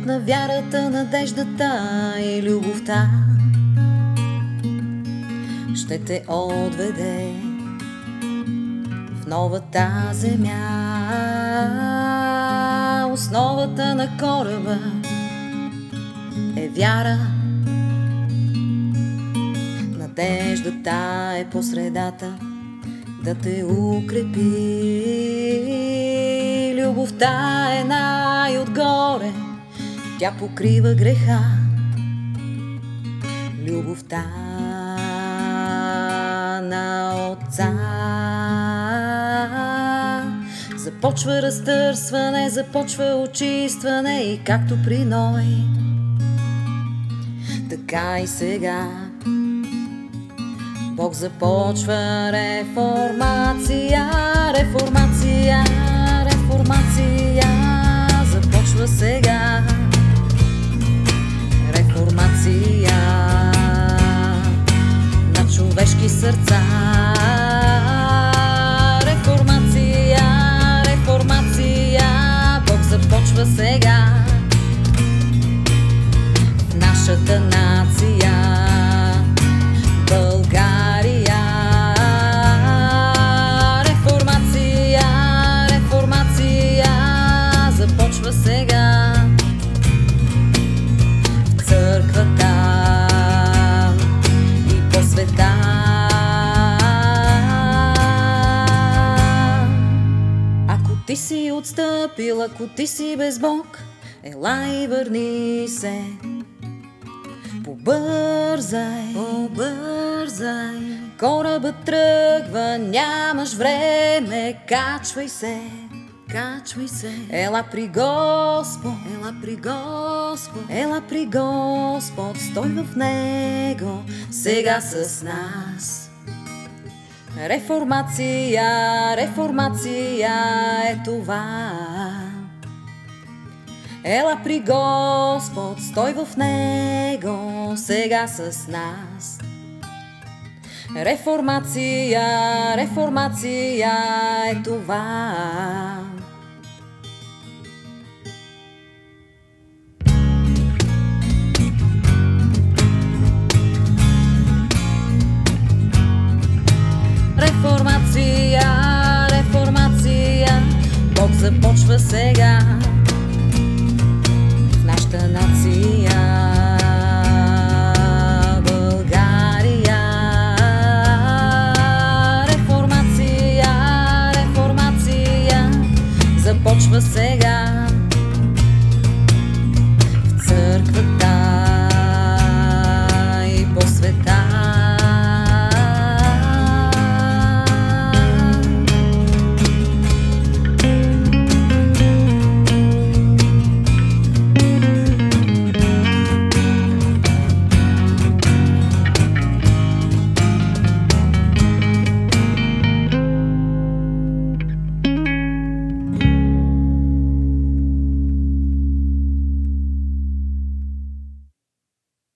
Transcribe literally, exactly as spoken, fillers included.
Път на вярата, надеждата и любовта ще те отведе в новата земя. Основата на кораба е вяра, надеждата е по средата да те укрепи. Любовта е най-отгоре, тя покрива греха. Любовта на Отца. Започва разтърсване, започва очистване и както при Ной, така и сега Бог започва реформация, реформация, реформация. Започва сега реформация на човешки сърца. Реформация, реформация. Бог започва сега в нашата нация България. Реформация, реформация започва сега в църквата и по света. Ако ти си отстъпил, ако ти си без Бог, ела и върни се. Побързай, побързай, корабът тръгва, нямаш време, качвай се, качвай се. Ела при Господ, ела при Господ, ела при Господ, стой в Него, сега с нас. Реформация, реформация е това. Ела при Господ, стой в Него, сега с нас. Реформация, реформация е това. Реформация, реформация, Бог започва сега в нашата нация България. Реформация, реформация започва сега